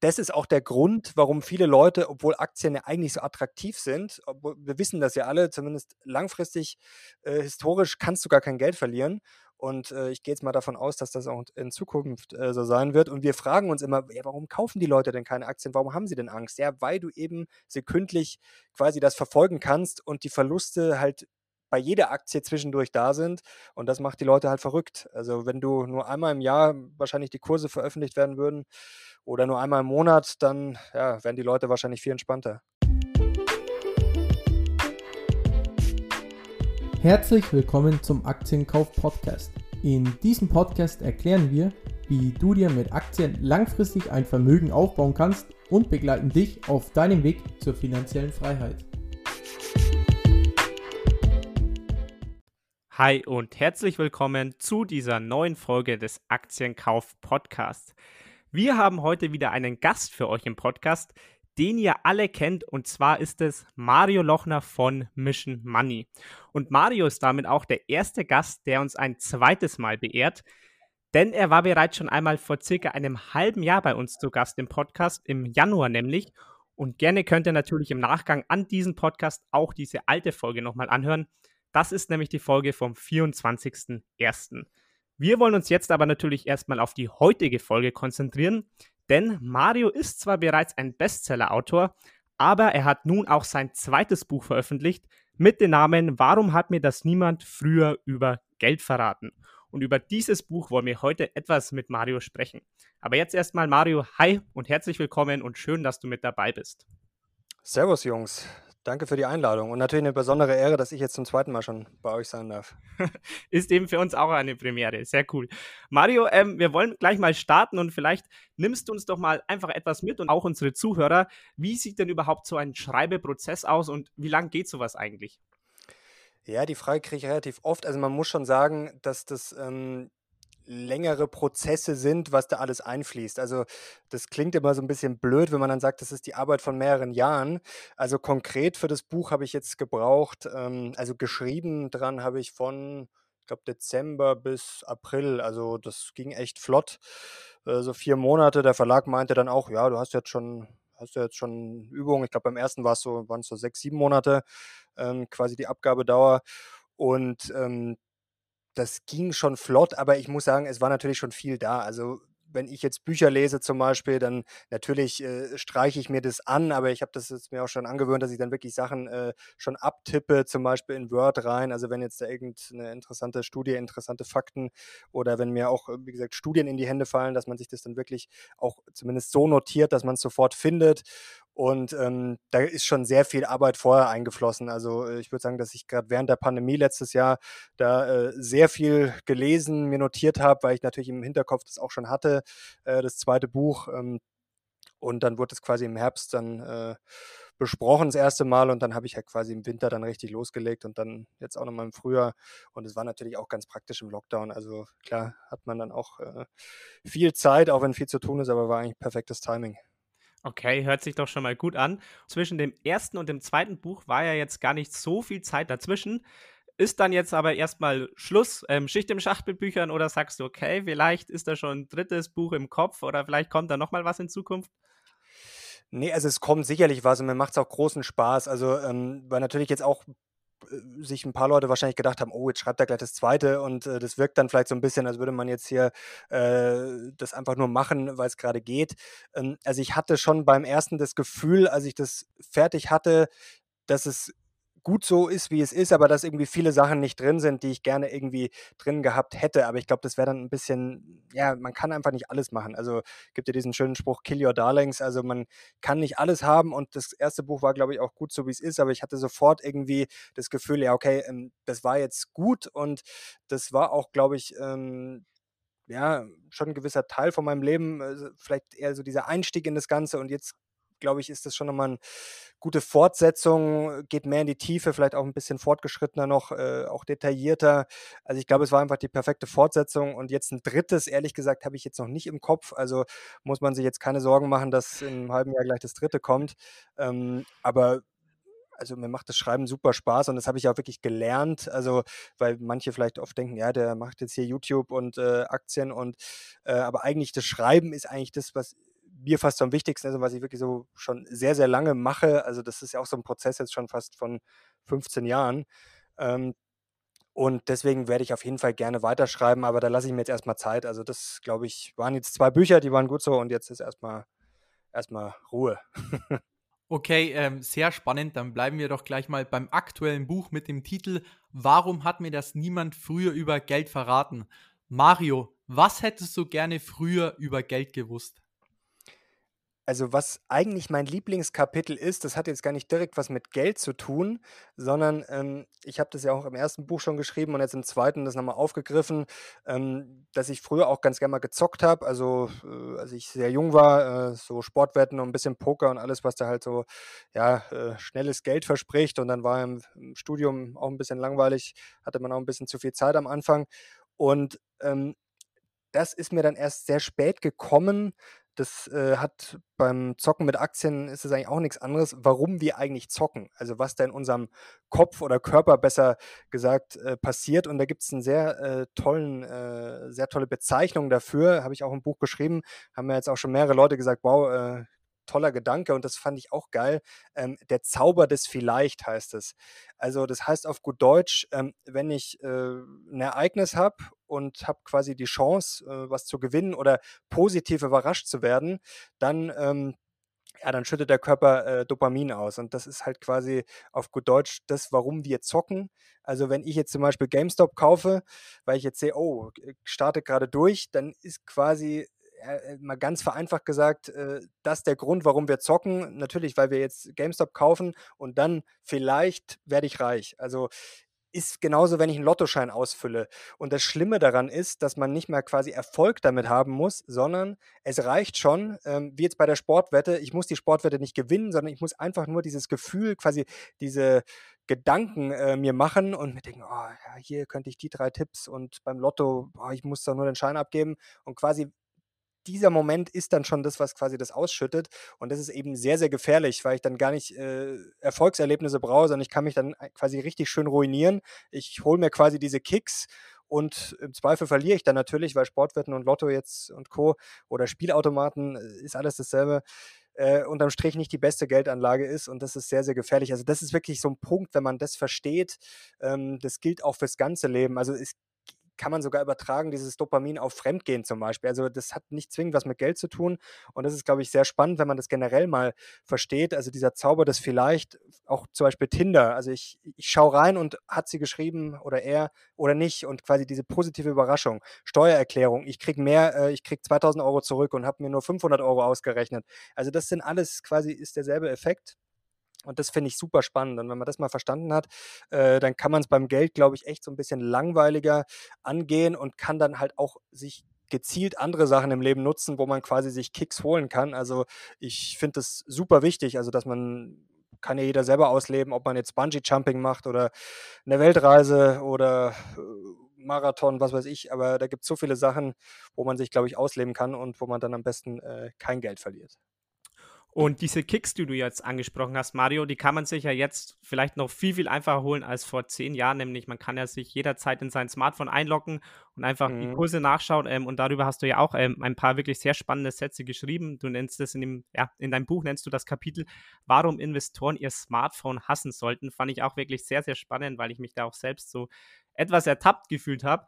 das ist auch der Grund, warum viele Leute, obwohl Aktien ja eigentlich so attraktiv sind, obwohl wir wissen das ja alle, zumindest langfristig, historisch kannst du gar kein Geld verlieren. Und ich gehe jetzt mal davon aus, dass das auch in Zukunft so sein wird. Und wir fragen uns immer, ja, warum kaufen die Leute denn keine Aktien? Warum haben sie denn Angst? Ja, weil du eben sekündlich quasi das verfolgen kannst und die Verluste halt bei jeder Aktie zwischendurch da sind. Und das macht die Leute halt verrückt. Also wenn du nur einmal im Jahr wahrscheinlich die Kurse veröffentlicht werden würden oder nur einmal im Monat, dann ja, wären die Leute wahrscheinlich viel entspannter. Herzlich willkommen zum Aktienkauf-Podcast. In diesem Podcast erklären wir, wie du dir mit Aktien langfristig ein Vermögen aufbauen kannst und begleiten dich auf deinem Weg zur finanziellen Freiheit. Hi und herzlich willkommen zu dieser neuen Folge des Aktienkauf-Podcasts. Wir haben heute wieder einen Gast für euch im Podcast, den ihr alle kennt, und zwar ist es Mario Lochner von Mission Money. Und Mario ist damit auch der erste Gast, der uns ein zweites Mal beehrt, denn er war bereits schon einmal vor circa einem halben Jahr bei uns zu Gast im Podcast, im Januar nämlich. Und gerne könnt ihr natürlich im Nachgang an diesen Podcast auch diese alte Folge nochmal anhören. Das ist nämlich die Folge vom 24.01. Wir wollen uns jetzt aber natürlich erstmal auf die heutige Folge konzentrieren, denn Mario ist zwar bereits ein Bestseller-Autor, aber er hat nun auch sein zweites Buch veröffentlicht mit dem Namen Warum hat mir das niemand früher über Geld verraten? Und über dieses Buch wollen wir heute etwas mit Mario sprechen. Aber jetzt erstmal Mario, hi und herzlich willkommen und schön, dass du mit dabei bist. Servus Jungs, danke für die Einladung und natürlich eine besondere Ehre, dass ich jetzt zum zweiten Mal schon bei euch sein darf. Ist eben für uns auch eine Premiere, sehr cool. Mario, wir wollen gleich mal starten und vielleicht nimmst du uns doch mal einfach etwas mit und auch unsere Zuhörer. Wie sieht denn überhaupt so ein Schreibeprozess aus und wie lang geht sowas eigentlich? Ja, die Frage kriege ich relativ oft. Also man muss schon sagen, dass das längere Prozesse sind, was da alles einfließt. Also das klingt immer so ein bisschen blöd, wenn man dann sagt, das ist die Arbeit von mehreren Jahren. Also konkret für das Buch habe ich jetzt gebraucht, also geschrieben dran habe ich von, ich glaube, Dezember bis April. Also das ging echt flott, so 4 Monate. Der Verlag meinte dann auch, ja, du hast ja jetzt schon Übung. Ich glaube, beim ersten waren es so 6, 7 Monate, quasi die Abgabedauer. Und das ging schon flott, aber ich muss sagen, es war natürlich schon viel da. Also, wenn ich jetzt Bücher lese zum Beispiel, dann natürlich, streiche ich mir das an, aber ich habe das jetzt mir auch schon angewöhnt, dass ich dann wirklich Sachen, schon abtippe, zum Beispiel in Word rein. Also, wenn jetzt da irgendeine interessante Studie, interessante Fakten oder wenn mir auch, wie gesagt, Studien in die Hände fallen, dass man sich das dann wirklich auch zumindest so notiert, dass man's sofort findet. Und, da ist schon sehr viel Arbeit vorher eingeflossen. Also, ich würde sagen, dass ich grad während der Pandemie letztes Jahr da sehr viel gelesen, mir notiert habe, weil ich natürlich im Hinterkopf das auch schon hatte, das zweite Buch. Und dann wurde es quasi im Herbst dann besprochen das erste Mal und dann habe ich halt quasi im Winter dann richtig losgelegt und dann jetzt auch nochmal im Frühjahr. Und es war natürlich auch ganz praktisch im Lockdown. Also klar hat man dann auch viel Zeit, auch wenn viel zu tun ist, aber war eigentlich perfektes Timing. Okay, hört sich doch schon mal gut an. Zwischen dem ersten und dem zweiten Buch war ja jetzt gar nicht so viel Zeit dazwischen. Ist dann jetzt aber erstmal Schluss, Schicht im Schacht mit Büchern oder sagst du, okay, vielleicht ist da schon ein drittes Buch im Kopf oder vielleicht kommt da nochmal was in Zukunft? Ne, also es kommt sicherlich was und mir macht's auch großen Spaß. Also, weil natürlich jetzt auch, sich ein paar Leute wahrscheinlich gedacht haben: „Oh, jetzt schreibt er gleich das Zweite“ und, das wirkt dann vielleicht so ein bisschen, als würde man jetzt hier, das einfach nur machen, weil es gerade geht. Also, ich hatte schon beim ersten das Gefühl, als ich das fertig hatte, dass es gut so ist, wie es ist, aber dass irgendwie viele Sachen nicht drin sind, die ich gerne irgendwie drin gehabt hätte. Aber ich glaube, das wäre dann ein bisschen ja, man kann einfach nicht alles machen. Also, gibt ja diesen schönen Spruch: „Kill your darlings“. Also, man kann nicht alles haben und das erste Buch war, glaube ich, auch gut so, wie es ist, aber ich hatte sofort irgendwie das Gefühl, ja, okay, das war jetzt gut und das war auch, glaube ich, ja, schon ein gewisser Teil von meinem Leben, vielleicht eher so dieser Einstieg in das Ganze und jetzt, glaube ich, ist das schon noch mal 'n gute Fortsetzung, geht mehr in die Tiefe, vielleicht auch ein bisschen fortgeschrittener noch, auch detaillierter. Also, ich glaube, es war einfach die perfekte Fortsetzung und jetzt ein drittes, ehrlich gesagt, habe ich jetzt noch nicht im Kopf. Also, muss man sich jetzt keine Sorgen machen, dass in 'nem halben Jahr gleich das dritte kommt. Aber also, mir macht das Schreiben super Spaß und das habe ich auch wirklich gelernt. Also, weil manche vielleicht oft denken: „Ja, der macht jetzt hier YouTube und, Aktien“ und aber eigentlich das Schreiben ist eigentlich das, was mir fast so am wichtigsten ist und was ich wirklich so schon sehr, sehr lange mache. Also das ist ja auch so ein Prozess jetzt schon fast von 15 Jahren. Ähm, und deswegen werde ich auf jeden Fall gerne weiterschreiben, aber da lasse ich mir jetzt erstmal Zeit. Also das, glaube ich, waren jetzt 2 Bücher, die waren gut so und jetzt ist erstmal Ruhe. Okay, sehr spannend. Dann bleiben wir doch gleich mal beim aktuellen Buch mit dem Titel „Warum hat mir das niemand früher über Geld verraten?“ Mario, was hättest du gerne früher über Geld gewusst? Also, was eigentlich mein Lieblingskapitel ist, das hat jetzt gar nicht direkt was mit Geld zu tun, sondern, ich habe das ja auch im ersten Buch schon geschrieben und jetzt im zweiten das nochmal aufgegriffen, dass ich früher auch ganz gerne mal gezockt habe. Also, als ich sehr jung war, so Sportwetten und ein bisschen Poker und alles, was da halt so, ja, schnelles Geld verspricht. Und dann war im Studium auch ein bisschen langweilig, hatte man auch ein bisschen zu viel Zeit am Anfang. Und, das ist mir dann erst sehr spät gekommen. Das, hat beim Zocken mit Aktien ist es eigentlich auch nichts anderes, warum wir eigentlich zocken. Also, was da in unserem Kopf oder Körper besser gesagt, passiert. Und da gibt's 'n sehr tolle Bezeichnung dafür, habe ich auch im Buch geschrieben. Haben mir jetzt auch schon mehrere Leute gesagt: „Wow, toller Gedanke“, und das fand ich auch geil. „Der Zauber des Vielleicht“ heißt es. Also, das heißt auf gut Deutsch, wenn ich, 'n Ereignis habe und habe quasi die Chance, was zu gewinnen oder positiv überrascht zu werden, dann, ja, dann schüttet der Körper, Dopamin aus. Und das ist halt quasi auf gut Deutsch das, warum wir zocken. Also, wenn ich jetzt zum Beispiel GameStop kaufe, weil ich jetzt sehe: „Oh, startet gerade durch“, dann ist quasi, mal ganz vereinfacht gesagt, das der Grund, warum wir zocken. Natürlich, weil wir jetzt GameStop kaufen und dann vielleicht werde ich reich. Also, ist genauso, wenn ich 'n Lottoschein ausfülle. Und das Schlimme daran ist, dass man nicht mehr quasi Erfolg damit haben muss, sondern es reicht schon, wie jetzt bei der Sportwette, ich muss die Sportwette nicht gewinnen, sondern ich muss einfach nur dieses Gefühl, quasi diese Gedanken, mir machen und mir denken: „Oh ja, hier könnte ich die 3 Tipps und beim Lotto, ich muss doch nur den Schein abgeben.“ Und quasi dieser Moment ist dann schon das, was quasi das ausschüttet. Und das ist eben sehr, sehr gefährlich, weil ich dann gar nicht, Erfolgserlebnisse brauche, sondern ich kann mich dann quasi richtig schön ruinieren. Ich hole mir quasi diese Kicks und im Zweifel verliere ich dann natürlich, weil Sportwetten und Lotto jetzt und Co. oder Spielautomaten, ist alles dasselbe, unterm Strich nicht die beste Geldanlage ist, und das ist sehr, sehr gefährlich. Also, das ist wirklich so ein Punkt, wenn man das versteht, das gilt auch fürs ganze Leben. Also, es kann man sogar übertragen, dieses Dopamin auf Fremdgehen zum Beispiel. Also, das hat nicht zwingend was mit Geld zu tun, und das ist, glaube ich, sehr spannend, wenn man das generell mal versteht. Also, dieser Zauber des Vielleicht, auch zum Beispiel Tinder. Also, ich schaue rein und hat sie geschrieben oder er oder nicht, und quasi diese positive Überraschung. Steuererklärung, ich kriege 2.000 Euro zurück und habe mir nur 500 Euro ausgerechnet. Also, das sind alles quasi ist derselbe Effekt. Und das finde ich super spannend. Und wenn man das mal verstanden hat, dann kann man es beim Geld, glaube ich, echt so ein bisschen langweiliger angehen und kann dann halt auch sich gezielt andere Sachen im Leben nutzen, wo man quasi sich Kicks holen kann. Also, ich finde das super wichtig, also, dass man kann ja jeder selber ausleben, ob man jetzt Bungee-Jumping macht oder eine Weltreise oder, Marathon, was weiß ich. Aber da gibt es so viele Sachen, wo man sich, glaube ich, ausleben kann und wo man dann am besten, kein Geld verliert. Und diese Kicks, die du jetzt angesprochen hast, Mario, die kann man sich ja jetzt vielleicht noch viel, viel einfacher holen als vor 10 Jahren. Nämlich, man kann ja sich jederzeit in sein Smartphone einloggen und einfach die Mhm. Kurse nachschauen. Und darüber hast du ja auch ein paar wirklich sehr spannende Sätze geschrieben. Du nennst das in deinem Buch nennst du das Kapitel, warum Investoren ihr Smartphone hassen sollten. Fand ich auch wirklich sehr, sehr spannend, weil ich mich da auch selbst so etwas ertappt gefühlt habe.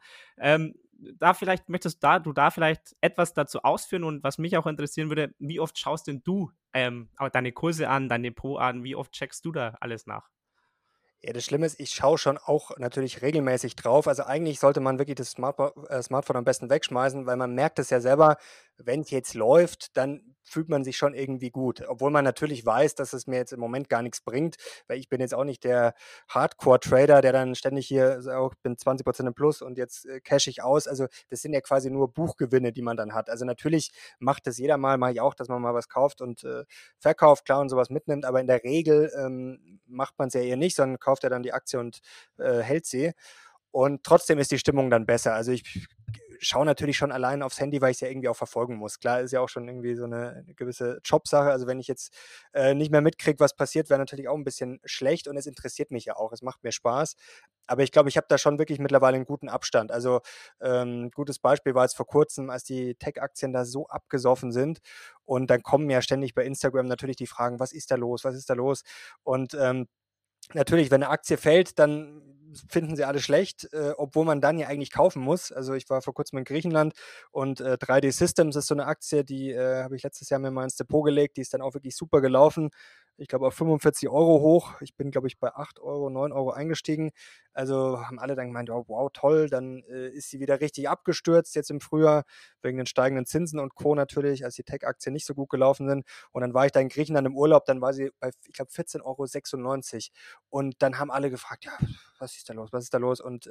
Da vielleicht du da vielleicht etwas dazu ausführen, und was mich auch interessieren würde, wie oft schaust denn du auch deine Kurse an, dein Depot an, wie oft checkst du da alles nach? Ja, das Schlimme ist, ich schaue schon auch natürlich regelmäßig drauf. Also, eigentlich sollte man wirklich das Smartphone am besten wegschmeißen, weil man merkt es ja selber, wenn es jetzt läuft, dann fühlt man sich schon irgendwie gut. Obwohl man natürlich weiß, dass es mir jetzt im Moment gar nichts bringt, weil ich bin jetzt auch nicht der Hardcore-Trader, der dann ständig hier sagt: „Ich bin 20% im Plus und jetzt, cashe ich aus.“ Also, das sind ja quasi nur Buchgewinne, die man dann hat. Also, natürlich macht das jeder mal, mache ich auch, dass man mal was kauft und, verkauft, klar, und sowas mitnimmt, aber in der Regel, macht man es ja eher nicht, sondern kauft ja dann die Aktie und, hält sie. Und trotzdem ist die Stimmung dann besser. Also, ich schaue natürlich schon allein aufs Handy, weil ich es ja irgendwie auch verfolgen muss. Klar, ist ja auch schon irgendwie so eine gewisse Jobsache. Also wenn ich jetzt nicht mehr mitkriege, was passiert, wäre natürlich auch ein bisschen schlecht und es interessiert mich ja auch. Es macht mir Spaß. Aber ich glaube, ich habe da schon wirklich mittlerweile einen guten Abstand. Also gutes Beispiel war jetzt vor kurzem, als die Tech-Aktien da so abgesoffen sind und dann kommen ja ständig bei Instagram natürlich die Fragen, was ist da los, was ist da los? Und natürlich, wenn eine Aktie fällt, dann finden sie alle schlecht, obwohl man dann ja eigentlich kaufen muss. Also ich war vor kurzem in Griechenland und 3D Systems ist so eine Aktie, die habe ich letztes Jahr mir mal ins Depot gelegt, die ist dann auch wirklich super gelaufen. Ich glaube auf 45 Euro hoch. Ich bin, glaube ich, bei 8 Euro, 9 Euro eingestiegen. Also haben alle dann gemeint, oh, wow, toll, dann ist sie wieder richtig abgestürzt jetzt im Frühjahr, wegen den steigenden Zinsen und Co. natürlich, als die Tech-Aktien nicht so gut gelaufen sind. Und dann war ich da in Griechenland im Urlaub, dann war sie bei, ich glaube, 14,96 Euro. Und dann haben alle gefragt, ja, was ist da los, was ist da los? Und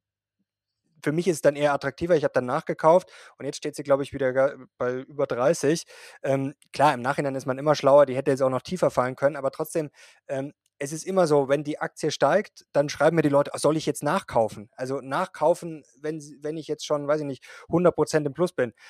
für mich ist es dann eher attraktiver. Ich habe dann nachgekauft und jetzt steht sie, glaube ich, wieder bei über 30. Klar, im Nachhinein ist man immer schlauer, die hätte jetzt auch noch tiefer fallen können, aber trotzdem, es ist immer so, wenn die Aktie steigt, dann schreiben mir die Leute, soll ich jetzt nachkaufen? Also nachkaufen, wenn ich jetzt schon, weiß ich nicht, 100% im Plus bin.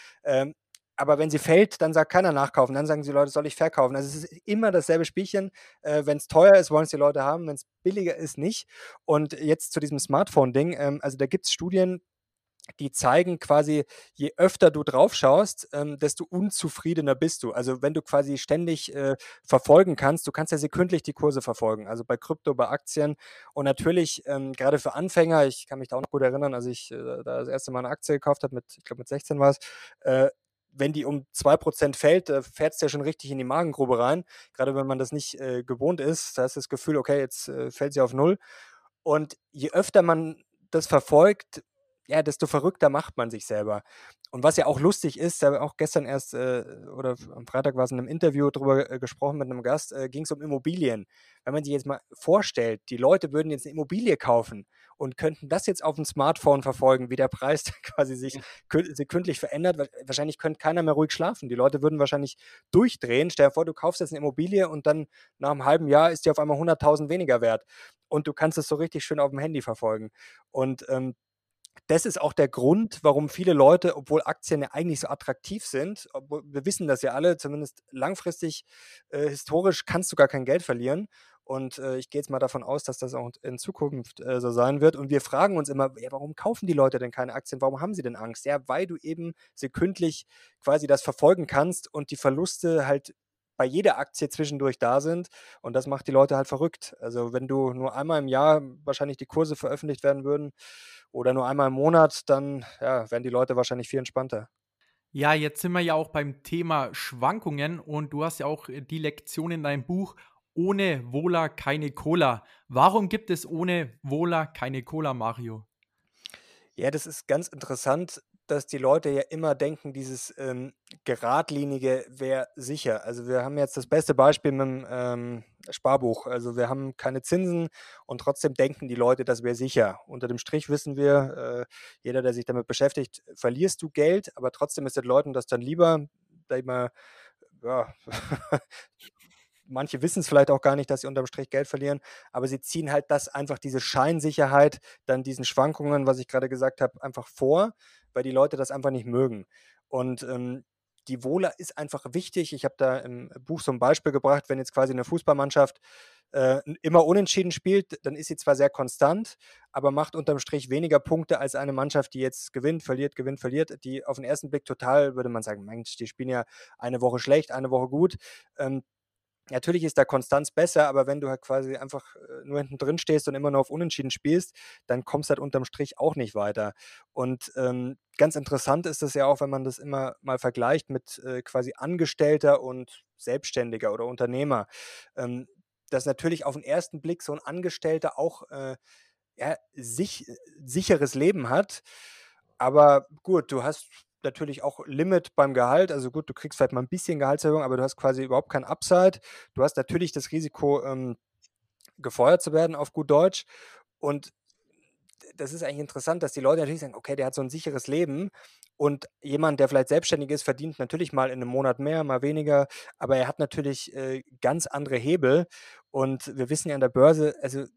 Aber wenn sie fällt, dann sagt keiner nachkaufen. Dann sagen die Leute, soll ich verkaufen? Also es ist immer dasselbe Spielchen. Wenn es teuer ist, wollen es die Leute haben. Wenn es billiger ist, nicht. Und jetzt zu diesem Smartphone-Ding. Also da gibt es Studien, die zeigen quasi, je öfter du drauf schaust, desto unzufriedener bist du. Also wenn du quasi ständig verfolgen kannst, du kannst ja sekündlich die Kurse verfolgen, also bei Krypto, bei Aktien und natürlich gerade für Anfänger, ich kann mich da auch noch gut erinnern, als ich da das erste Mal eine Aktie gekauft habe, ich glaube mit 16 war es, wenn die um 2% fällt, fährt es ja schon richtig in die Magengrube rein, gerade wenn man das nicht gewohnt ist, da hast du das Gefühl, okay, jetzt fällt sie auf Null und je öfter man das verfolgt, ja, desto verrückter macht man sich selber. Und was ja auch lustig ist, da habe ich auch gestern erst oder am Freitag war es in einem Interview drüber gesprochen mit einem Gast, ging es um Immobilien. Wenn man sich jetzt mal vorstellt, die Leute würden jetzt eine Immobilie kaufen und könnten das jetzt auf dem Smartphone verfolgen, wie der Preis quasi sich sekündlich verändert, wahrscheinlich könnte keiner mehr ruhig schlafen. Die Leute würden wahrscheinlich durchdrehen. Stell dir vor, du kaufst jetzt eine Immobilie und dann nach einem halben Jahr ist die auf einmal 100.000 weniger wert. Und du kannst es so richtig schön auf dem Handy verfolgen. Und das ist auch der Grund, warum viele Leute, obwohl Aktien ja eigentlich so attraktiv sind, obwohl wir wissen das ja alle, zumindest langfristig, historisch kannst du gar kein Geld verlieren. Und ich gehe jetzt mal davon aus, dass das auch in Zukunft so sein wird. Und wir fragen uns immer, ja, warum kaufen die Leute denn keine Aktien? Warum haben sie denn Angst? Ja, weil du eben sekündlich quasi das verfolgen kannst und die Verluste halt bei jeder Aktie zwischendurch da sind. Und das macht die Leute halt verrückt. Also wenn du nur einmal im Jahr wahrscheinlich die Kurse veröffentlicht werden würden, oder nur einmal im Monat, dann ja, wären die Leute wahrscheinlich viel entspannter. Ja, jetzt sind wir ja auch beim Thema Schwankungen und du hast ja auch die Lektion in deinem Buch „Ohne Wohler keine Cola". Warum gibt es ohne Wohler keine Cola, Mario? Ja, das ist ganz interessant, dass die Leute ja immer denken, dieses Geradlinige wäre sicher. Also wir haben jetzt das beste Beispiel mit dem Sparbuch. Also wir haben keine Zinsen und trotzdem denken die Leute, das wäre sicher. Unter dem Strich wissen wir, jeder, der sich damit beschäftigt, verlierst du Geld, aber trotzdem ist den Leuten das dann lieber, da immer, ja, manche wissen es vielleicht auch gar nicht, dass sie unterm Strich Geld verlieren, aber sie ziehen halt das einfach diese Scheinsicherheit, dann diesen Schwankungen, was ich gerade gesagt habe, einfach vor, weil die Leute das einfach nicht mögen. Und die Wohler ist einfach wichtig. Ich habe da im Buch so ein Beispiel gebracht, wenn jetzt quasi eine Fußballmannschaft immer unentschieden spielt, dann ist sie zwar sehr konstant, aber macht unterm Strich weniger Punkte als eine Mannschaft, die jetzt gewinnt, verliert, die auf den ersten Blick total, würde man sagen, Mensch, die spielen ja eine Woche schlecht, eine Woche gut. Natürlich ist da Konstanz besser, aber wenn du halt quasi einfach nur hinten drin stehst und immer nur auf Unentschieden spielst, dann kommst du halt unterm Strich auch nicht weiter. Und ganz interessant ist es ja auch, wenn man das immer mal vergleicht mit quasi Angestellter und Selbstständiger oder Unternehmer, dass natürlich auf den ersten Blick so ein Angestellter auch ja, sicheres Leben hat. Aber gut, du hast natürlich auch Limit beim Gehalt. Also gut, du kriegst vielleicht mal ein bisschen Gehaltserhöhung, aber du hast quasi überhaupt kein Upside. Du hast natürlich das Risiko, gefeuert zu werden auf gut Deutsch. Und das ist eigentlich interessant, dass die Leute natürlich sagen, okay, der hat so ein sicheres Leben. Und jemand, der vielleicht selbstständig ist, verdient natürlich mal in einem Monat mehr, mal weniger, aber er hat natürlich ganz andere Hebel. Und wir wissen ja an der Börse, also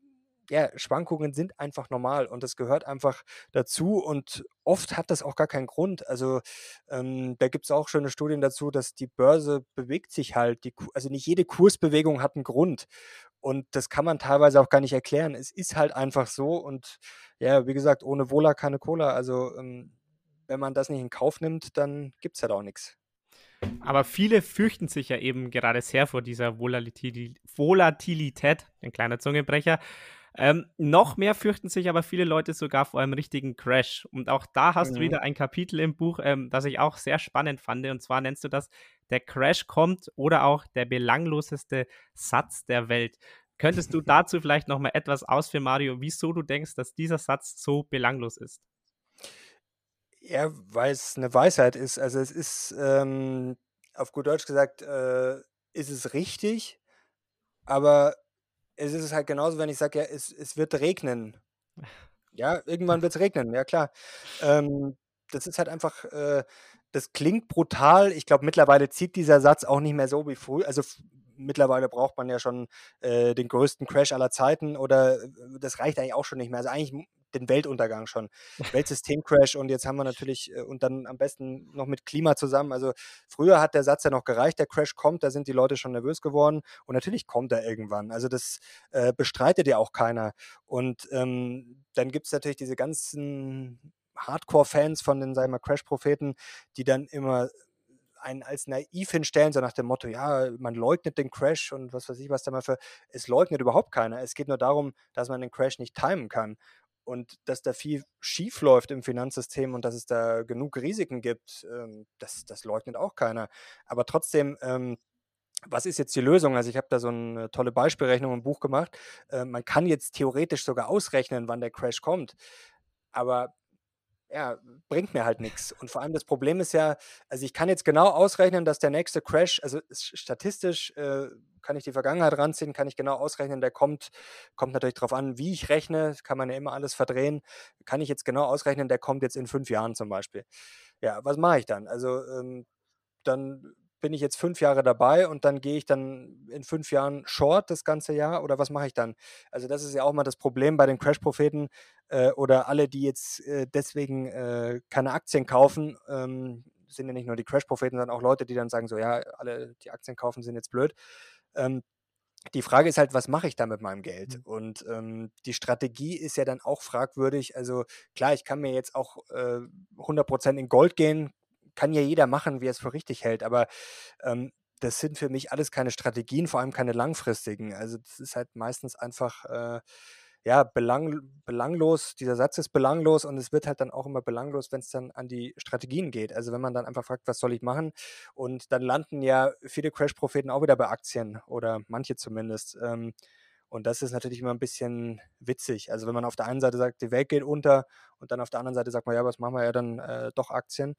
ja, Schwankungen sind einfach normal und das gehört einfach dazu und oft hat das auch gar keinen Grund. Also, da gibt es auch schöne Studien dazu, dass die Börse bewegt sich halt, also nicht jede Kursbewegung hat einen Grund und das kann man teilweise auch gar nicht erklären. Es ist halt einfach so und ja, wie gesagt, ohne Wohler keine Cola. Also, wenn man das nicht in Kauf nimmt, dann gibt es halt auch nichts. Aber viele fürchten sich ja eben gerade sehr vor dieser Volatilität, ein kleiner Zungenbrecher. Noch mehr fürchten sich aber viele Leute sogar vor einem richtigen Crash. Und auch da hast du Mhm. wieder ein Kapitel im Buch, das ich auch sehr spannend fand. Und zwar nennst du das „Der Crash kommt" oder auch „Der belangloseste Satz der Welt". Könntest du dazu vielleicht noch mal etwas ausführen, Mario, wieso du denkst, dass dieser Satz so belanglos ist? Ja, weil es eine Weisheit ist. Also, es ist, auf gut Deutsch gesagt, ist es richtig, aber es ist halt genauso, wenn ich sage: „Ja, es wird regnen.“ Ja, irgendwann wird's regnen, ja klar. Ähm, das ist halt einfach, das klingt brutal. Ich glaube, mittlerweile zieht dieser Satz auch nicht mehr so wie früher. Also, mittlerweile braucht man ja schon, den größten Crash aller Zeiten oder das reicht eigentlich auch schon nicht mehr. Also, eigentlich den Weltuntergang schon. Weltsystemcrash und jetzt haben wir natürlich und dann am besten noch mit Klima zusammen. Also, früher hat der Satz ja noch gereicht, der Crash kommt, da sind die Leute schon nervös geworden und natürlich kommt er irgendwann. Also, das, bestreitet ja auch keiner. Und, dann gibt es natürlich diese ganzen Hardcore-Fans von den, sagen wir mal, Crash-Propheten, die dann immer einen als naiv hinstellen, so nach dem Motto: „Ja, man leugnet den Crash“ und was weiß ich, was da mal für es leugnet überhaupt keiner. Es geht nur darum, dass man den Crash nicht timen kann und dass da viel schief läuft im Finanzsystem und dass es da genug Risiken gibt, das leugnet auch keiner. Aber trotzdem, was ist jetzt die Lösung? Also, ich habe da so eine tolle Beispielrechnung im Buch gemacht. Man kann jetzt theoretisch sogar ausrechnen, wann der Crash kommt, aber ja, bringt mir halt nichts. Und vor allem das Problem ist ja, also, ich kann jetzt genau ausrechnen, dass der nächste Crash, also, statistisch, kann ich die Vergangenheit ranziehen, kann ich genau ausrechnen, der kommt natürlich drauf an, wie ich rechne, kann man ja immer alles verdrehen. Kann ich jetzt genau ausrechnen, der kommt jetzt in 5 Jahren zum Beispiel. Ja, was mache ich dann? Also, dann bin ich jetzt 5 Jahre dabei und dann gehe ich dann in 5 Jahren short das ganze Jahr oder was mache ich dann? Also, das ist ja auch mal das Problem bei den Crash-Propheten, oder alle, die jetzt, deswegen, keine Aktien kaufen, sind ja nicht nur die Crash-Propheten, sondern auch Leute, die dann sagen so: „Ja, alle, die Aktien kaufen, sind jetzt blöd.“ Ähm, die Frage ist halt, was mache ich da mit meinem Geld? Mhm. Und, die Strategie ist ja dann auch fragwürdig. Also, klar, ich kann mir jetzt auch, 100% in Gold gehen, kann ja jeder machen, wie er es für richtig hält, aber, ähm, das sind für mich alles keine Strategien, vor allem keine langfristigen. Also, das ist halt meistens einfach, ja, belanglos. Dieser Satz ist belanglos und es wird halt dann auch immer belanglos, wenn es dann an die Strategien geht. Also, wenn man dann einfach fragt: „Was soll ich machen?“ Und dann landen ja viele Crash-Propheten auch wieder bei Aktien oder manche zumindest. Und das ist natürlich immer ein bisschen witzig. Also, wenn man auf der einen Seite sagt, die Welt geht unter und dann auf der anderen Seite sagt man: „Ja, was machen wir? Ja, dann, doch Aktien.“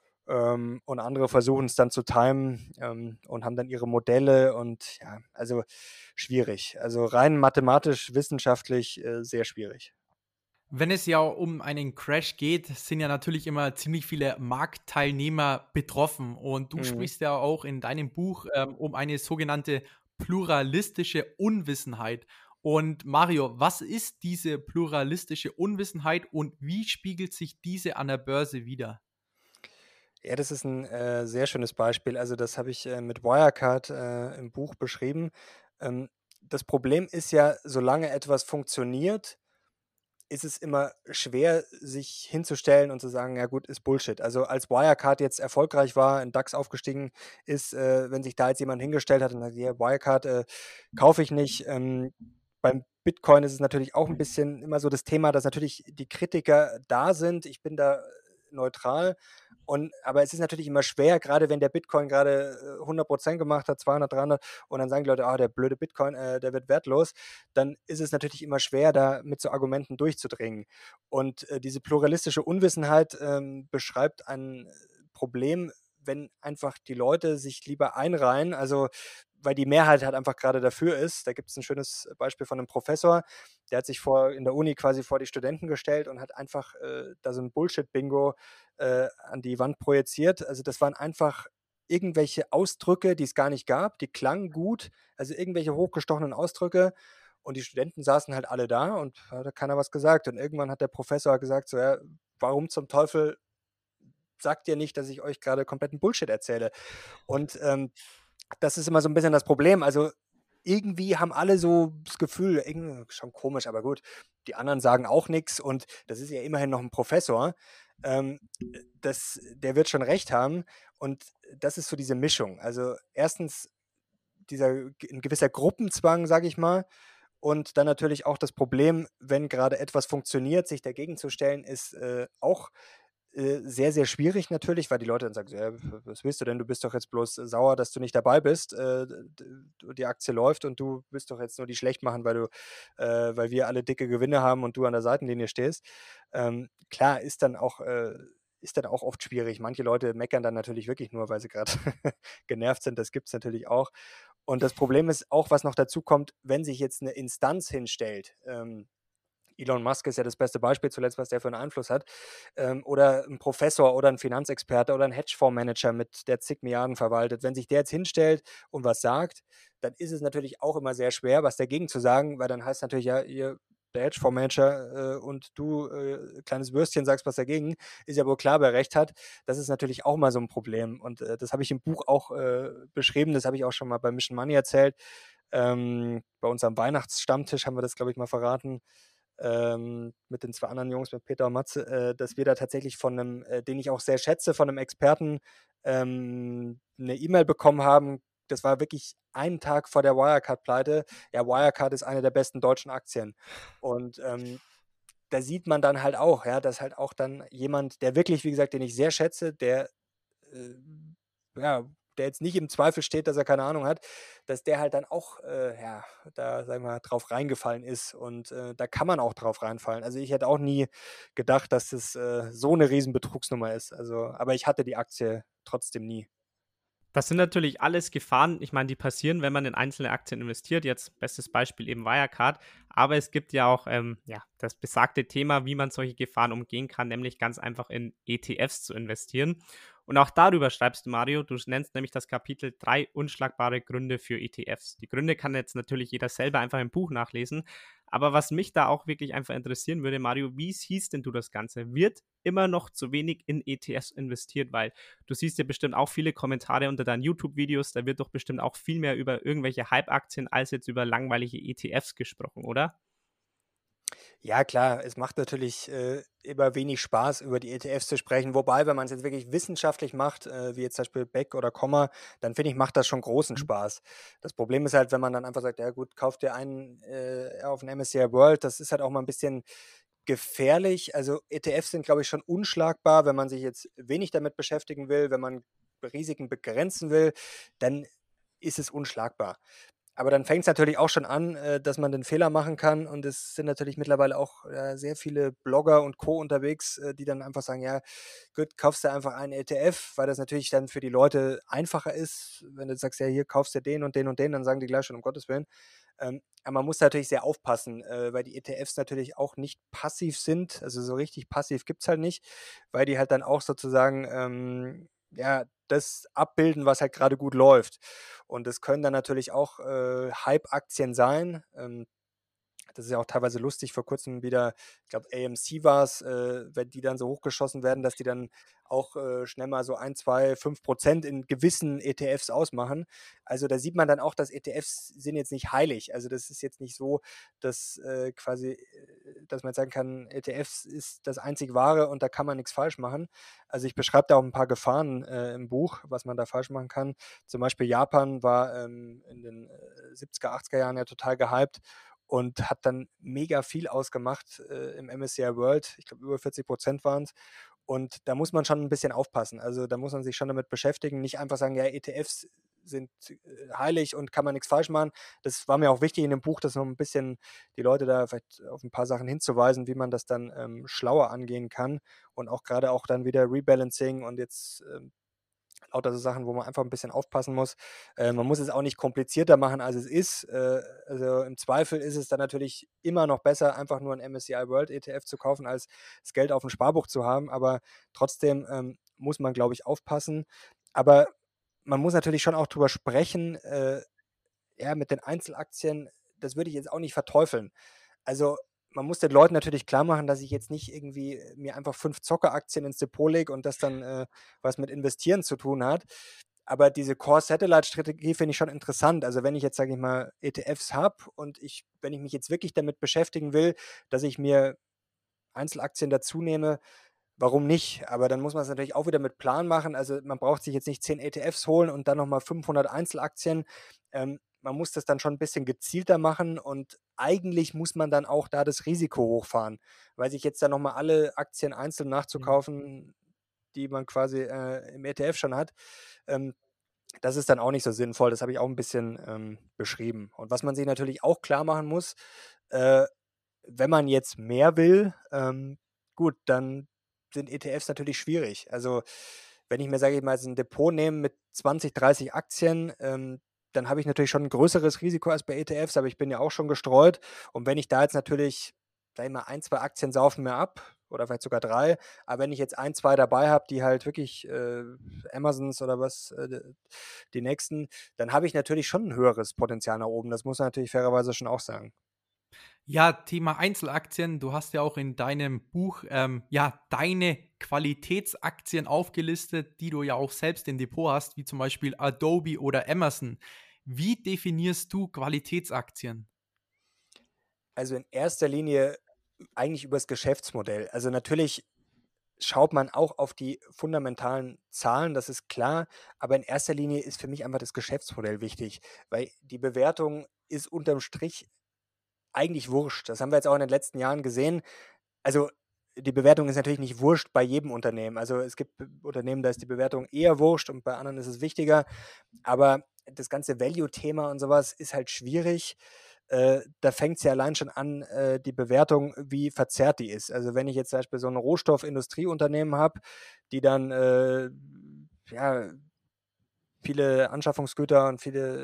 Und andere versuchen es dann zu timen, und haben dann ihre Modelle und ja, also schwierig. Also rein mathematisch, wissenschaftlich, sehr schwierig. Wenn es ja um einen Crash geht, sind ja natürlich immer ziemlich viele Marktteilnehmer betroffen. Und du Mhm. sprichst ja auch in deinem Buch um eine sogenannte pluralistische Unwissenheit. Und Mario, was ist diese pluralistische Unwissenheit und wie spiegelt sich diese an der Börse wider? Ja, das ist ein sehr schönes Beispiel. Also, das habe ich, mit Wirecard, im Buch beschrieben. Das Problem ist ja, solange etwas funktioniert, ist es immer schwer, sich hinzustellen und zu sagen: „Ja gut, ist Bullshit.“ Also, als Wirecard jetzt erfolgreich war, in DAX aufgestiegen ist, wenn sich da jetzt jemand hingestellt hat und sagt: „Ja, Wirecard, kaufe ich nicht.“ beim Bitcoin ist es natürlich auch ein bisschen immer so das Thema, dass natürlich die Kritiker da sind. Ich bin da neutral aber es ist natürlich immer schwer, gerade wenn der Bitcoin gerade 100% gemacht hat, 200, 300 und dann sagen die Leute: „Ah, der blöde Bitcoin, der wird wertlos.“ Dann ist es natürlich immer schwer, da mit so Argumenten durchzudringen. Und, diese pluralistische Unwissenheit, beschreibt ein Problem, wenn einfach die Leute sich lieber einreihen, also, weil die Mehrheit halt einfach gerade dafür ist. Da gibt es ein schönes Beispiel von einem Professor, der hat sich in der Uni quasi vor die Studenten gestellt und hat einfach, da so ein Bullshit-Bingo, an die Wand projiziert. Also, das waren einfach irgendwelche Ausdrücke, die es gar nicht gab, die klangen gut, also irgendwelche hochgestochenen Ausdrücke Und die Studenten saßen halt alle da und hat keiner was gesagt. Und irgendwann hat der Professor gesagt, so, ja, warum zum Teufel sagt ihr nicht, dass ich euch gerade kompletten Bullshit erzähle? Und das ist immer so ein bisschen das Problem. Also irgendwie haben alle so das Gefühl, irgendwie schon komisch, aber gut, die anderen sagen auch nichts und das ist ja immerhin noch ein Professor. Der wird schon recht haben. Und das ist so diese Mischung. Also erstens ein gewisser Gruppenzwang, sage ich mal. Und dann natürlich auch das Problem, wenn gerade etwas funktioniert, sich dagegen zu stellen, ist auch sehr, sehr schwierig natürlich, weil die Leute dann sagen, so, ja, was willst du denn? Du bist doch jetzt bloß sauer, dass du nicht dabei bist. Die Aktie läuft und du bist doch jetzt nur die schlecht machen, weil wir alle dicke Gewinne haben und du an der Seitenlinie stehst. Klar, ist dann auch oft schwierig. Manche Leute meckern dann natürlich wirklich nur, weil sie gerade genervt sind. Das gibt es natürlich auch. Und das Problem ist auch, was noch dazu kommt, wenn sich jetzt eine Instanz hinstellt. Elon Musk ist ja das beste Beispiel zuletzt, was der für einen Einfluss hat. Oder ein Professor oder ein Finanzexperte oder ein Hedgefondsmanager, der zig Milliarden verwaltet. Wenn sich der jetzt hinstellt und was sagt, dann ist es natürlich auch immer sehr schwer, was dagegen zu sagen, weil dann heißt natürlich, ja, der Hedgefondsmanager und du, kleines Würstchen, sagst was dagegen, ist ja wohl klar, wer recht hat. Das ist natürlich auch mal so ein Problem. Und das habe ich im Buch auch beschrieben, das habe ich auch schon mal bei Mission Money erzählt. Bei unserem Weihnachtsstammtisch haben wir das, glaube ich, mal verraten, mit den zwei anderen Jungs, mit Peter und Matze, dass wir da tatsächlich von einem, den ich auch sehr schätze, von einem Experten eine E-Mail bekommen haben. Das war wirklich einen Tag vor der Wirecard-Pleite. Ja, Wirecard ist eine der besten deutschen Aktien. Und da sieht man dann halt auch, ja, dass halt auch dann jemand, der wirklich, wie gesagt, den ich sehr schätze, äh, ja, der jetzt nicht im Zweifel steht, dass er keine Ahnung hat, dass der halt dann auch, ja, da, sagen wir, drauf reingefallen ist. Und da kann man auch drauf reinfallen. Also ich hätte auch nie gedacht, dass es so eine riesen Betrugsnummer ist. Also, aber ich hatte die Aktie trotzdem nie. Das sind natürlich alles Gefahren, ich meine, die passieren, wenn man in einzelne Aktien investiert. Jetzt bestes Beispiel eben Wirecard. Aber es gibt ja auch ja, das besagte Thema, wie man solche Gefahren umgehen kann, nämlich ganz einfach in ETFs zu investieren. Und auch darüber schreibst du, Mario. Du nennst nämlich das Kapitel 3 unschlagbare Gründe für ETFs. Die Gründe kann jetzt natürlich jeder selber einfach im Buch nachlesen. Aber was mich da auch wirklich einfach interessieren würde, Mario, wie siehst denn du das Ganze? Wird immer noch zu wenig in ETFs investiert? Weil du siehst ja bestimmt auch viele Kommentare unter deinen YouTube-Videos, da wird doch bestimmt auch viel mehr über irgendwelche Hype-Aktien als jetzt über langweilige ETFs gesprochen, oder? Ja, klar, es macht natürlich immer wenig Spaß, über die ETFs zu sprechen. Wobei, wenn man es jetzt wirklich wissenschaftlich macht, wie jetzt zum Beispiel Beck oder Komma, dann finde ich, macht das schon großen Mhm. Spaß. Das Problem ist halt, wenn man dann einfach sagt, ja gut, kauft dir einen auf den MSCI World, das ist halt auch mal ein bisschen gefährlich. Also ETFs sind, glaube ich, schon unschlagbar, wenn man sich jetzt wenig damit beschäftigen will, wenn man Risiken begrenzen will, dann ist es unschlagbar. Aber dann fängt es natürlich auch schon an, dass man den Fehler machen kann und es sind natürlich mittlerweile auch, sehr viele Blogger und Co. unterwegs, die dann einfach sagen: „Ja, gut, kaufst du einfach einen ETF“, weil das natürlich dann für die Leute einfacher ist. Wenn du sagst: „Ja, hier kaufst du den und den und den“, dann sagen die gleich schon: „Um Gottes Willen.“ Aber man muss natürlich sehr aufpassen, weil die ETFs natürlich auch nicht passiv sind. Also, so richtig passiv gibt es halt nicht, weil die halt dann auch sozusagen, ja, das abbilden, was halt gerade gut läuft. Und es können dann natürlich auch Hype-Aktien sein. Das ist ja auch teilweise lustig. Vor kurzem wieder, ich glaube, AMC war es, wenn die dann so hochgeschossen werden, dass die dann auch schnell mal so 1, 2, 5% in gewissen ETFs ausmachen. Also da sieht man dann auch, dass ETFs sind jetzt nicht heilig. Also das ist jetzt nicht so, dass dass man jetzt sagen kann, ETFs ist das einzig Wahre und da kann man nichts falsch machen. Also ich beschreibe da auch ein paar Gefahren im Buch, was man da falsch machen kann. Zum Beispiel Japan war in den 70er, 80er Jahren ja total gehypt und hat dann mega viel ausgemacht im MSCI World. Ich glaube, über 40% waren es. Und da muss man schon ein bisschen aufpassen. Also da muss man sich schon damit beschäftigen. Nicht einfach sagen, ja, ETFs sind heilig und kann man nichts falsch machen. Das war mir auch wichtig in dem Buch, das noch ein bisschen die Leute da vielleicht auf ein paar Sachen hinzuweisen, wie man das dann schlauer angehen kann. Und auch gerade auch dann wieder Rebalancing und jetzt lauter so Sachen, wo man einfach ein bisschen aufpassen muss. Man muss es auch nicht komplizierter machen, als es ist. Also im Zweifel ist es dann natürlich immer noch besser, einfach nur ein MSCI World ETF zu kaufen, als das Geld auf dem Sparbuch zu haben. Aber trotzdem muss man, glaube ich, aufpassen. Aber man muss natürlich schon auch drüber sprechen, ja, mit den Einzelaktien. das würde ich jetzt auch nicht verteufeln. Also, man muss den Leuten natürlich klar machen, dass ich jetzt nicht irgendwie mir einfach 5 Zockeraktien ins Depot lege und das dann, was mit Investieren zu tun hat. Aber diese Core-Satellite-Strategie finde ich schon interessant. Also, wenn ich jetzt, sage ich mal, ETFs habe und wenn ich mich jetzt wirklich damit beschäftigen will, dass ich mir Einzelaktien dazu nehme, warum nicht? Aber dann muss man es natürlich auch wieder mit Plan machen. Also, man braucht sich jetzt nicht 10 ETFs holen und dann noch mal 500 Einzelaktien. Man muss das dann schon ein bisschen gezielter machen und eigentlich muss man dann auch da das Risiko hochfahren, weil sich jetzt dann noch mal alle Aktien einzeln Mhm. nachzukaufen, die man quasi, im ETF schon hat, ähm, das ist dann auch nicht so sinnvoll. Das habe ich auch ein bisschen, beschrieben. Und was man sich natürlich auch klar machen muss, äh, wenn man jetzt mehr will, gut, dann sind ETFs natürlich schwierig. Also, wenn ich mir, sage ich mal, so 'n Depot nehme mit 20, 30 Aktien, dann habe ich natürlich schon ein größeres Risiko als bei ETFs, aber ich bin ja auch schon gestreut. Und wenn ich da jetzt natürlich, sage ich mal, ein 2 Aktien saufen mir ab oder vielleicht sogar 3, aber wenn ich jetzt ein 2 dabei habe, die halt wirklich, Amazons oder was, die nächsten, dann habe ich natürlich schon ein höheres Potenzial nach oben. Das muss man natürlich fairerweise schon auch sagen. Ja, Thema Einzelaktien. Du hast ja auch in deinem Buch ja deine Qualitätsaktien aufgelistet, die du ja auch selbst im Depot hast, wie zum Beispiel Adobe oder Amazon. Wie definierst du Qualitätsaktien? Also, in erster Linie eigentlich übers Geschäftsmodell. Also, natürlich schaut man auch auf die fundamentalen Zahlen, das ist klar, aber in erster Linie ist für mich einfach das Geschäftsmodell wichtig, weil die Bewertung ist unterm Strich eigentlich wurscht. Das haben wir jetzt auch in den letzten Jahren gesehen. Also, die Bewertung ist natürlich nicht wurscht bei jedem Unternehmen. Also, es gibt Unternehmen, da ist die Bewertung eher wurscht und bei anderen ist es wichtiger. Aber das ganze Value-Thema und sowas ist halt schwierig. Da fängt es ja allein schon an, die Bewertung, wie verzerrt die ist. Also, wenn ich jetzt zum Beispiel so ein Rohstoffindustrieunternehmen habe, die dann, ja, viele Anschaffungsgüter und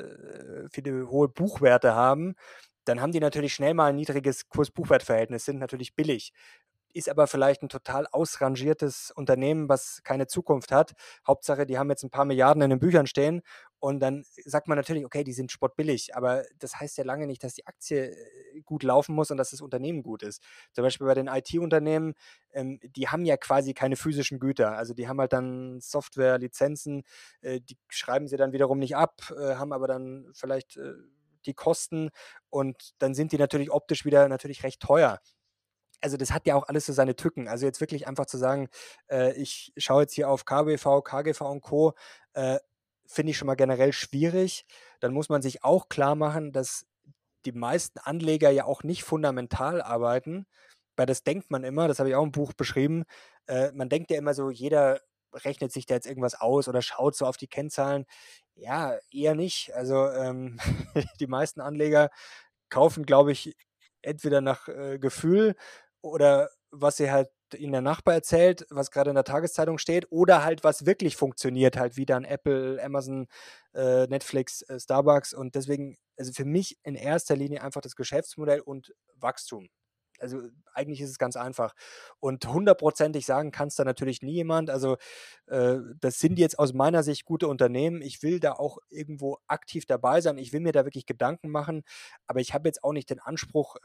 viele hohe Buchwerte haben, dann haben die natürlich schnell mal ein niedriges Kurs-Buchwert-Verhältnis, sind natürlich billig. Ist aber vielleicht ein total ausrangiertes Unternehmen, was keine Zukunft hat. Hauptsache, die haben jetzt ein paar Milliarden in den Büchern stehen und dann sagt man natürlich: „Okay, die sind spottbillig“, aber das heißt ja lange nicht, dass die Aktie, gut laufen muss und dass das Unternehmen gut ist. Zum Beispiel bei den IT-Unternehmen, die haben ja quasi keine physischen Güter. Also, die haben halt dann Software, Lizenzen, die schreiben sie dann wiederum nicht ab, haben aber dann vielleicht, die Kosten und dann sind die natürlich optisch wieder natürlich recht teuer. Also, das hat ja auch alles so seine Tücken. Also, jetzt wirklich einfach zu sagen, ich schaue jetzt hier auf KBV, KGV und Co., äh, finde ich schon mal generell schwierig. Dann muss man sich auch klar machen, dass die meisten Anleger ja auch nicht fundamental arbeiten, weil das denkt man immer, das habe ich auch im Buch beschrieben. Man denkt ja immer so, jeder rechnet sich da jetzt irgendwas aus oder schaut so auf die Kennzahlen. Ja, eher nicht. Also, die meisten Anleger kaufen, glaube ich, entweder nach, Gefühl oder was ihr halt ihnen der Nachbar erzählt, was gerade in der Tageszeitung steht oder halt, was wirklich funktioniert, halt wie dann Apple, Amazon, Netflix, Starbucks und deswegen also für mich in erster Linie einfach das Geschäftsmodell und Wachstum. Also, eigentlich ist es ganz einfach. Und hundertprozentig sagen kann's da natürlich nie jemand. Also, das sind jetzt aus meiner Sicht gute Unternehmen. Ich will da auch irgendwo aktiv dabei sein. Ich will mir da wirklich Gedanken machen, aber ich habe jetzt auch nicht den Anspruch,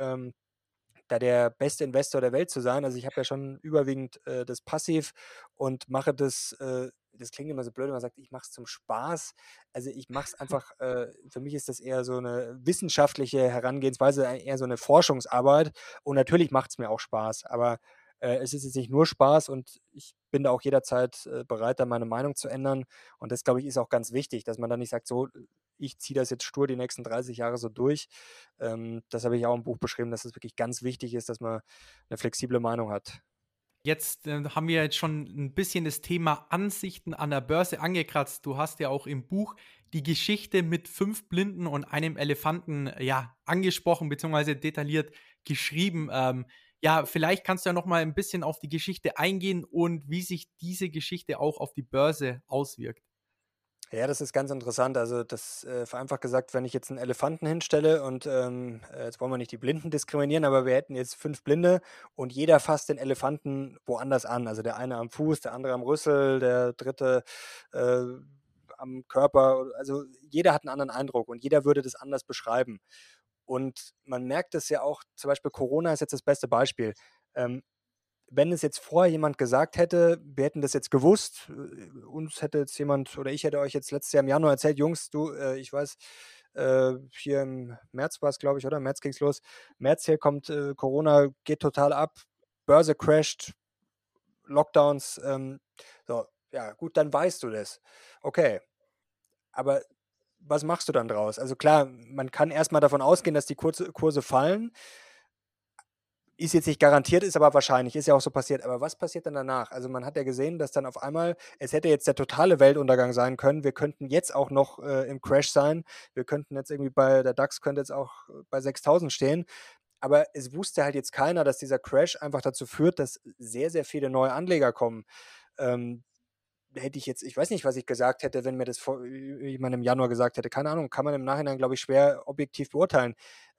da der beste Investor der Welt zu sein. Also, ich habe ja schon überwiegend, das passiv und mache das das klingt immer so blöd, wenn man sagt: „Ich mache es zum Spaß.“ Also, ich mache es einfach für mich ist das eher so eine wissenschaftliche Herangehensweise, eher so eine Forschungsarbeit und natürlich macht es mir auch Spaß, aber, es ist jetzt nicht nur Spaß und ich bin da auch jederzeit, bereit, da meine Meinung zu ändern und das, glaube ich, ist auch ganz wichtig, dass man dann nicht sagt: „So, ich ziehe das jetzt stur die nächsten 30 Jahre so durch.“ Das habe ich auch im Buch beschrieben, dass es wirklich ganz wichtig ist, dass man eine flexible Meinung hat. Jetzt haben wir jetzt schon ein bisschen das Thema Ansichten an der Börse angekratzt. Du hast ja auch im Buch die Geschichte mit 5 Blinden und einem Elefanten, ja, angesprochen beziehungsweise detailliert geschrieben. Ja, vielleicht kannst du ja noch mal ein bisschen auf die Geschichte eingehen und wie sich diese Geschichte auch auf die Börse auswirkt. Ja, das ist ganz interessant. Also, das, vereinfacht gesagt, wenn ich jetzt einen Elefanten hinstelle und, jetzt wollen wir nicht die Blinden diskriminieren, aber wir hätten jetzt 5 Blinde und jeder fasst den Elefanten woanders an. Also, der eine am Fuß, der andere am Rüssel, der dritte, äh, am Körper. Also, jeder hat einen anderen Eindruck und jeder würde das anders beschreiben. Und man merkt es ja auch, zum Beispiel Corona ist jetzt das beste Beispiel. Wenn es jetzt vorher jemand gesagt hätte, wir hätten das jetzt gewusst, uns hätte jetzt jemand oder ich hätte euch jetzt letztes Jahr im Januar erzählt, Jungs, ich weiß, hier im März war es, glaube ich, oder? Im März ging es los. März hier kommt Corona, geht total ab, Börse crasht, Lockdowns, so, ja, gut, dann weißt du das. Okay, aber was machst du dann draus? Also klar, man kann erstmal davon ausgehen, dass die Kurse fallen. Ist jetzt nicht garantiert, ist aber wahrscheinlich, ist ja auch so passiert. Aber was passiert dann danach? Also man hat ja gesehen, dass dann auf einmal, es hätte jetzt der totale Weltuntergang sein können. Wir könnten jetzt auch noch im Crash sein. Wir könnten jetzt irgendwie der DAX könnte jetzt auch bei 6.000 stehen. Aber es wusste halt jetzt keiner, dass dieser Crash einfach dazu führt, dass sehr, sehr viele neue Anleger kommen. Hätte ich jetzt, ich weiß nicht, was ich gesagt hätte, wenn mir das jemand im Januar gesagt hätte. Keine Ahnung, kann man im Nachhinein, glaube ich, schwer objektiv beurteilen.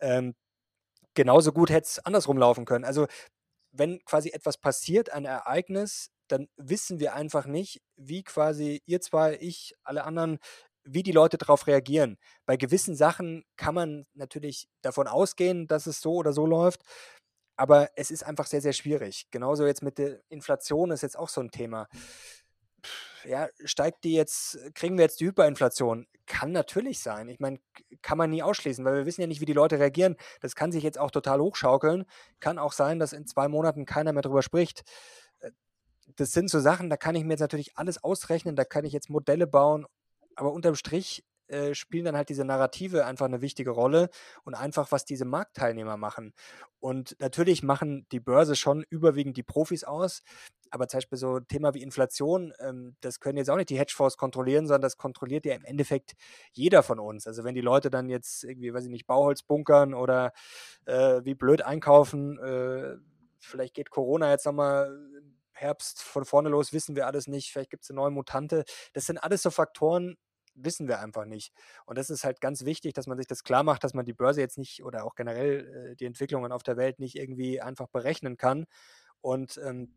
Genauso gut hätte es andersrum laufen können. Also wenn quasi etwas passiert, ein Ereignis, dann wissen wir einfach nicht, wie quasi ihr zwei, ich, alle anderen, wie die Leute darauf reagieren. Bei gewissen Sachen kann man natürlich davon ausgehen, dass es so oder so läuft, aber es ist einfach sehr, sehr schwierig. Genauso jetzt mit der Inflation ist jetzt auch so ein Thema. Ja, kriegen wir jetzt die Hyperinflation? Kann natürlich sein. Ich meine, kann man nie ausschließen, weil wir wissen ja nicht, wie die Leute reagieren. Das kann sich jetzt auch total hochschaukeln. Kann auch sein, dass in 2 Monaten keiner mehr drüber spricht. Das sind so Sachen, da kann ich mir jetzt natürlich alles ausrechnen, da kann ich jetzt Modelle bauen, aber unterm Strich spielen dann halt diese Narrative einfach eine wichtige Rolle und einfach, was diese Marktteilnehmer machen. Und natürlich machen die Börse schon überwiegend die Profis aus, aber zum Beispiel so ein Thema wie Inflation, das können jetzt auch nicht die Hedgefonds kontrollieren, sondern das kontrolliert ja im Endeffekt jeder von uns. Also wenn die Leute dann jetzt irgendwie, weiß ich nicht, Bauholz bunkern oder wie blöd einkaufen, vielleicht geht Corona jetzt nochmal Herbst von vorne los, wissen wir alles nicht, vielleicht gibt es eine neue Mutante. Das sind alles so Faktoren, wissen wir einfach nicht. Und das ist halt ganz wichtig, dass man sich das klar macht, dass man die Börse jetzt nicht oder auch generell die Entwicklungen auf der Welt nicht irgendwie einfach berechnen kann. Und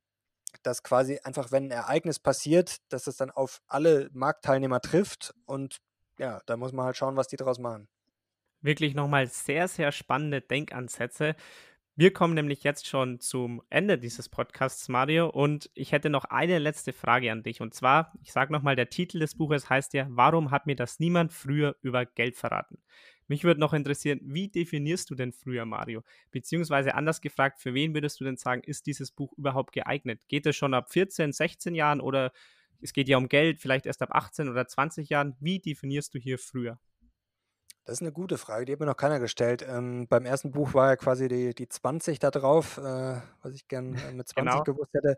dass quasi einfach, wenn ein Ereignis passiert, dass es dann auf alle Marktteilnehmer trifft. Und ja, da muss man halt schauen, was die daraus machen. Wirklich nochmal sehr, sehr spannende Denkansätze. Wir kommen nämlich jetzt schon zum Ende dieses Podcasts, Mario, und ich hätte noch eine letzte Frage an dich. Und zwar, ich sage nochmal, der Titel des Buches heißt ja, warum hat mir das niemand früher über Geld verraten? Mich würde noch interessieren, wie definierst du denn früher, Mario? Beziehungsweise anders gefragt, für wen würdest du denn sagen, ist dieses Buch überhaupt geeignet? Geht es schon ab 14, 16 Jahren oder es geht ja um Geld, vielleicht erst ab 18 oder 20 Jahren? Wie definierst du hier früher? Das ist eine gute Frage, die hat mir noch keiner gestellt. Beim ersten Buch war ja quasi die 20 da drauf, was ich gern mit 20 Genau. gewusst hätte.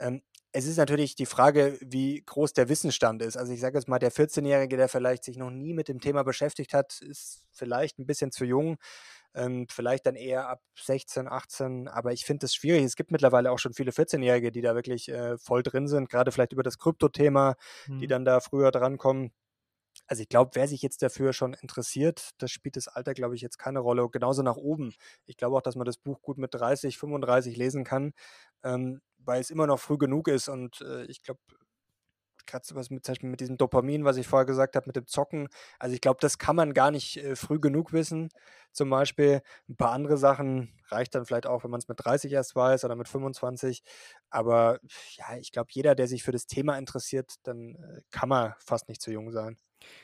Es ist natürlich die Frage, wie groß der Wissensstand ist. Also ich sage jetzt mal, der 14-Jährige, der vielleicht sich noch nie mit dem Thema beschäftigt hat, ist vielleicht ein bisschen zu jung. Vielleicht dann eher ab 16, 18. Aber ich finde das schwierig. Es gibt mittlerweile auch schon viele 14-Jährige, die da wirklich voll drin sind, gerade vielleicht über das Krypto-Thema, die dann da früher drankommen. Also ich glaube, wer sich jetzt dafür schon interessiert, das spielt das Alter, glaube ich, jetzt keine Rolle. Genauso nach oben. Ich glaube auch, dass man das Buch gut mit 30, 35 lesen kann, weil es immer noch früh genug ist. Und ich glaube, gerade so was mit, zum Beispiel mit diesem Dopamin, was ich vorher gesagt habe, mit dem Zocken, also ich glaube, das kann man gar nicht früh genug wissen. Zum Beispiel ein paar andere Sachen reicht dann vielleicht auch, wenn man es mit 30 erst weiß oder mit 25. Aber ja, ich glaube, jeder, der sich für das Thema interessiert, dann kann man fast nicht zu jung sein.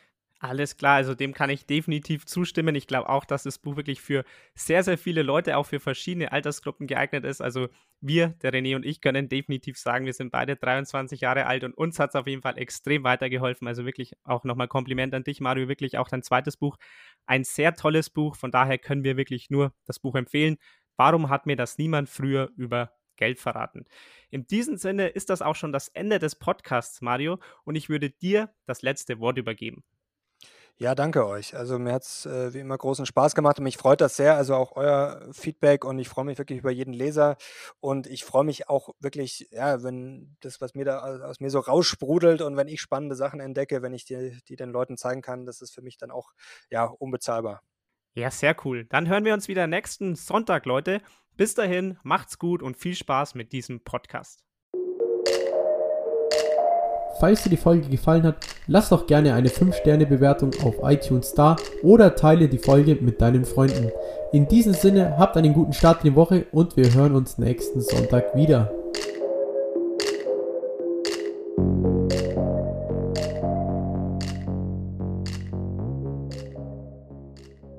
Alles klar, also dem kann ich definitiv zustimmen. Ich glaube auch, dass das Buch wirklich für sehr, sehr viele Leute, auch für verschiedene Altersgruppen geeignet ist. Also wir, der René und ich, können definitiv sagen, wir sind beide 23 Jahre alt und uns hat es auf jeden Fall extrem weitergeholfen. Also wirklich auch nochmal Kompliment an dich, Mario, wirklich auch dein zweites Buch. Ein sehr tolles Buch, von daher können wir wirklich nur das Buch empfehlen. Warum hat mir das niemand früher über Geld verraten? In diesem Sinne ist das auch schon das Ende des Podcasts, Mario, und ich würde dir das letzte Wort übergeben. Ja, danke euch. Also mir hat es wie immer großen Spaß gemacht und mich freut das sehr, also auch euer Feedback und ich freue mich wirklich über jeden Leser und ich freue mich auch wirklich, ja, wenn das, was mir da aus mir so raussprudelt und wenn ich spannende Sachen entdecke, wenn ich die den Leuten zeigen kann, das ist für mich dann auch, ja, unbezahlbar. Ja, sehr cool. Dann hören wir uns wieder nächsten Sonntag, Leute. Bis dahin, macht's gut und viel Spaß mit diesem Podcast. falls dir die Folge gefallen hat, lass doch gerne eine 5-Sterne-Bewertung auf iTunes da oder teile die Folge mit deinen Freunden. In diesem Sinne, habt einen guten Start in die Woche und wir hören uns nächsten Sonntag wieder.